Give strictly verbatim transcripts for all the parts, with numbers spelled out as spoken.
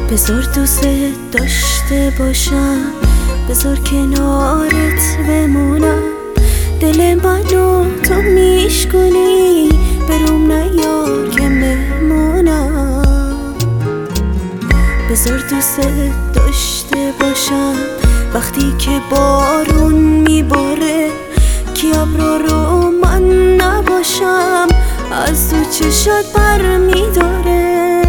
بذار دوست داشته باشم، بذار کنارت بمونم. دل منو تو میشکنی، بروم نیار که مهمونم. بذار دوست داشته باشم وقتی که بارون میباره، کی ابرا رو من نباشم از تو چشات بر میداره.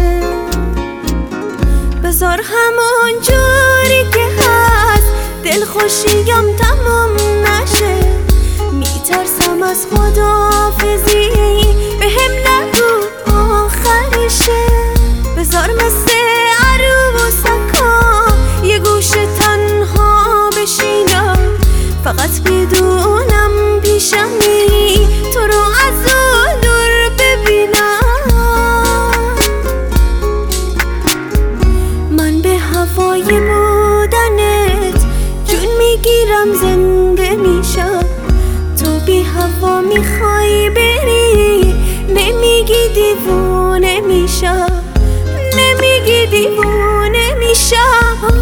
بذار همون جوری که هست دل خوشیم تمام نشه. میترسم از خداحافظی، به هم نگو آخرشه. بذار مثل عروسکا یه گوشه تنها بشینم، فقط بدونم پیشمی تو رو از اون دور ببینم. من به هوای بودنت جون میگیرم، زنده میشم. تو بی هوا میخوای بری، نمیگی دیوونه میشم، نمیگی دیوونه میشم.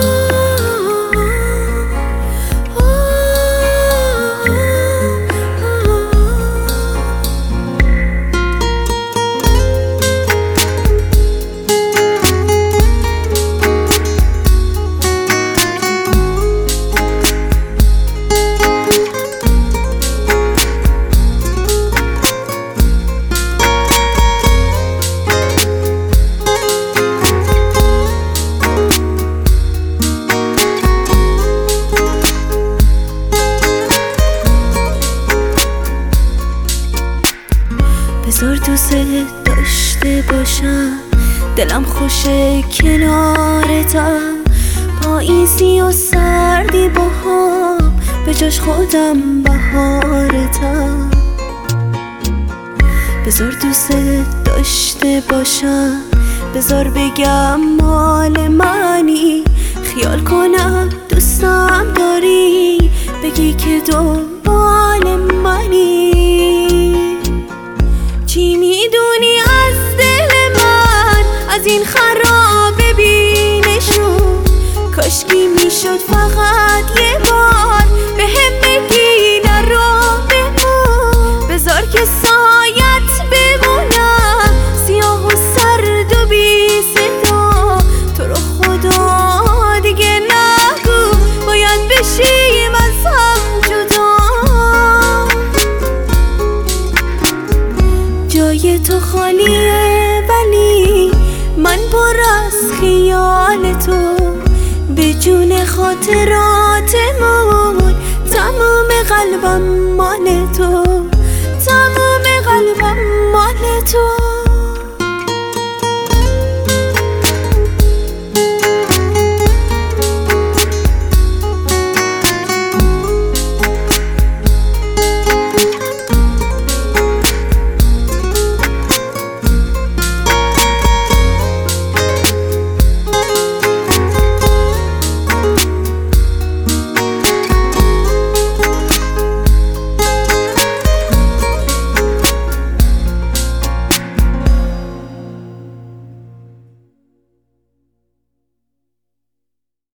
بذار دوست داشته باشم، دلم خوشه کنارتم. پاییزی و سردی با هم، به جاش خودم بهارتم. بذار دوست داشته باشم، بذار بگم مال منی. خیال کنم دوستم داری، بگی که دنبال منی. چی میدونی از دل من، از این خرابه بینشون؟ کاشکی میشد فقط یه بار به هم بگی نرو بمون. بذار که سایت بمونم، سیاه و سرد و بی صدا. تو رو خدا دیگه نگو باید بشیم از هم جدا. جای تو خالیه ولی من پر از خیال تو. به جون خاطراتمون تمام قلبم مال تو، تمام قلبم مال تو.